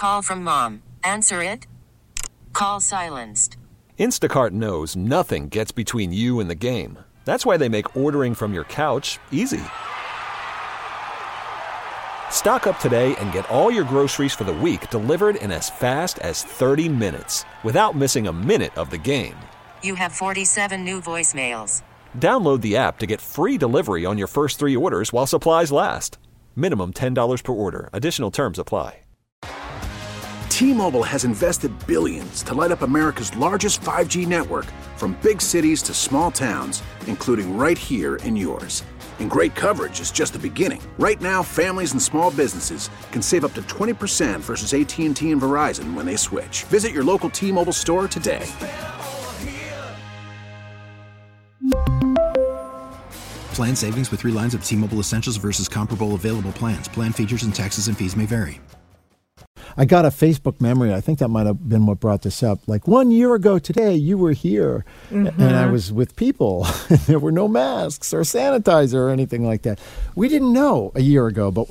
call from mom. Answer it. Call silenced. Instacart knows nothing gets between you and the game. That's why they make ordering from your couch easy. Stock up today and get all your groceries for the week delivered in as fast as 30 minutes without missing a minute of the game. You have 47 new voicemails. Download the app to get free delivery on your first 3 orders while supplies last. Minimum $10 per order. Additional terms apply. T-Mobile has invested billions to light up America's largest 5G network, from big cities to small towns, including right here in yours. And great coverage is just the beginning. Right now, families and small businesses can save up to 20% versus AT&T and Verizon when they switch. Visit your local T-Mobile store today. Plan savings with 3 lines of T-Mobile Essentials versus comparable available plans. Plan features and taxes and fees may vary. I got a Facebook memory. I think that might have been what brought this up. Like 1 year ago today, you were here, and I was with people. There were no masks or sanitizer or anything like that. We didn't know a year ago, but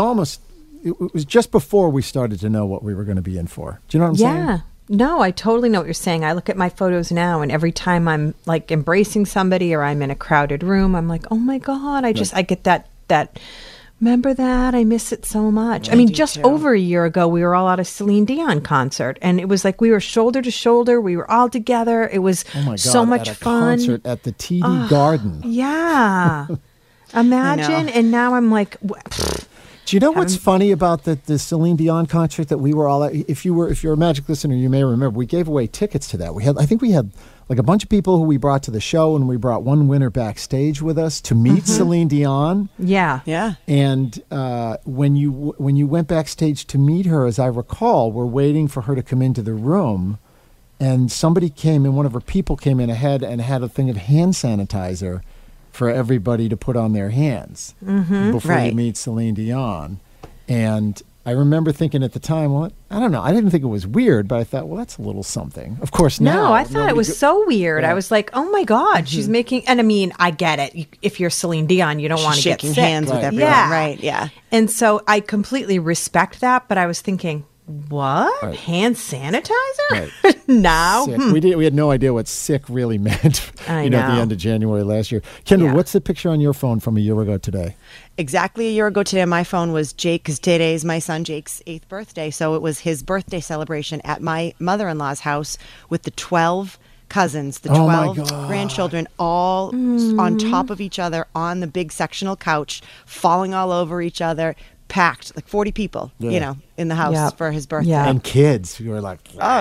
it was just before we started to know what we were going to be in for. Do you know what I'm saying? Yeah. No, I totally know what you're saying. I look at my photos now, and every time I'm like embracing somebody or I'm in a crowded room, I'm like, oh my God, I get that. Remember that? I miss it so much. I mean, just over a year ago, we were all at a Celine Dion concert, and it was like we were shoulder to shoulder. We were all together. It was so much fun. Concert at the TD Garden. Yeah. Imagine. And now I'm like, do you know what's funny about the Celine Dion concert that we were all at? If you're a Magic listener, you may remember we gave away tickets to that. I think we had like a bunch of people who we brought to the show, and we brought one winner backstage with us to meet Celine Dion. Yeah. Yeah. And when you went backstage to meet her, as I recall, we're waiting for her to come into the room, and somebody came in, one of her people came in ahead and had a thing of hand sanitizer for everybody to put on their hands before you meet Celine Dion. And I remember thinking at the time, well, I don't know. I didn't think it was weird, but I thought, well, that's a little something. Of course, now. No, I thought it was so weird. Yeah. I was like, oh my God, she's making, and I mean, I get it. If you're Celine Dion, you don't want to get sick. Shaking hands with everyone. Yeah. Right, yeah. And so I completely respect that, but I was thinking, what? Right. Hand sanitizer? Right. Now? We had no idea what sick really meant, I know. At the end of January last year. Kendra, what's the picture on your phone from a year ago today? Exactly a year ago today, my phone was Jake, because today is my son Jake's 8th birthday. So it was his birthday celebration at my mother-in-law's house with the 12 cousins, the 12 grandchildren, all on top of each other on the big sectional couch, falling all over each other. Packed, like 40 people, in the house for his birthday. Yeah. And kids who were like,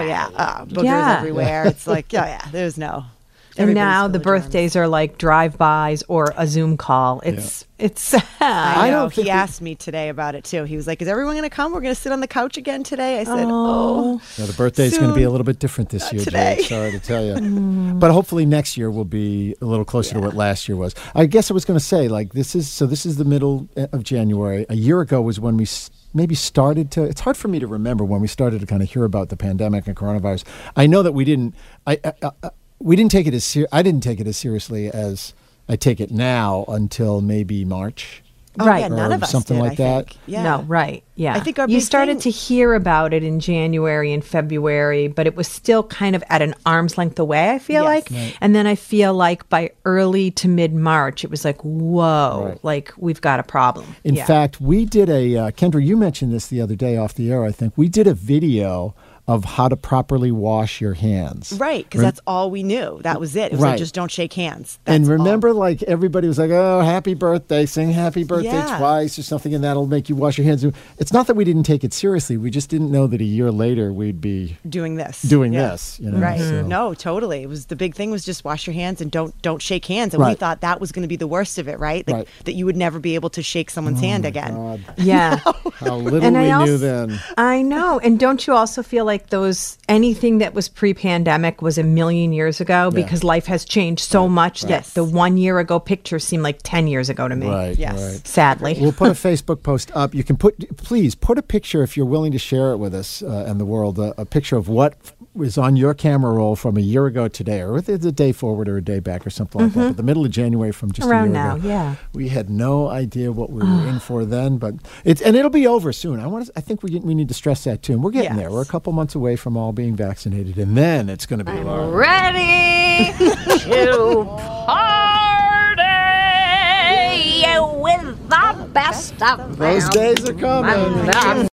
boogers everywhere. It's like, there's no. And now the birthdays are like drive-bys or a Zoom call. It's I know. He asked me today about it too. He was like, is everyone going to come? We're going to sit on the couch again today. I said, the birthday's going to be a little bit different this year, today. Jake. Sorry to tell you. But hopefully next year will be a little closer to what last year was. I guess I was going to say, like, this is the middle of January. A year ago was when we maybe started to, it's hard for me to remember when we started to kind of hear about the pandemic and coronavirus. I know that we didn't take it as I didn't take it as seriously as I take it now until maybe March. Right. Yeah, none of us something did, like that. Think. Yeah. No, right. Yeah. I think our you big started to hear about it in January and February, but it was still kind of at an arm's length away, I feel like. Right. And then I feel like by early to mid-March, it was like, whoa, like we've got a problem. In fact, we did Kendra, you mentioned this the other day off the air, I think. We did a video of how to properly wash your hands. Right, because that's all we knew. That was it. It was like, just don't shake hands. That's and remember, like, everybody was like, oh, happy birthday, sing happy birthday twice or something, and that'll make you wash your hands. It's not that we didn't take it seriously. We just didn't know that a year later we'd be doing this. Right. So. No, totally. It was the big thing was just wash your hands and don't shake hands. And we thought that was going to be the worst of it, right? Like, that you would never be able to shake someone's hand again. God. Yeah. How little we knew then. I know. And don't you also feel like those, anything that was pre-pandemic was a million years ago because life has changed so much that the 1 year ago pictures seem like 10 years ago to me. Right. Yes. Right. Sadly. We'll put a Facebook post up. You can please put a picture if you're willing to share it with us and the world, a picture of what was on your camera roll from a year ago today, or it's a day forward or a day back or something like that. But the middle of January from just around a year now, ago. yeah. We had no idea what we were in for then, but it'll be over soon. I think we need to stress that too. And we're getting there. We're a couple months away from all being vaccinated, and then it's going to be ready to party with the best of them. Those days are coming.